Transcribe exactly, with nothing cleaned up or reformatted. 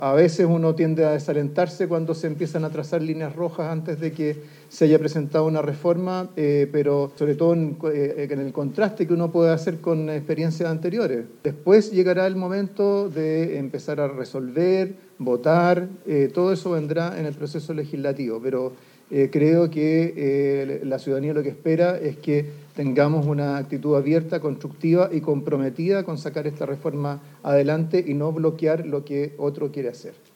A veces uno tiende a desalentarse cuando se empiezan a trazar líneas rojas antes de que se haya presentado una reforma, eh, pero sobre todo en, eh, en el contraste que uno puede hacer con experiencias anteriores. Después llegará el momento de empezar a resolver, votar, eh, todo eso vendrá en el proceso legislativo, pero eh, creo que eh, la ciudadanía lo que espera es que tengamos una actitud abierta, constructiva y comprometida con sacar esta reforma adelante y no bloquear lo que otro quiere hacer.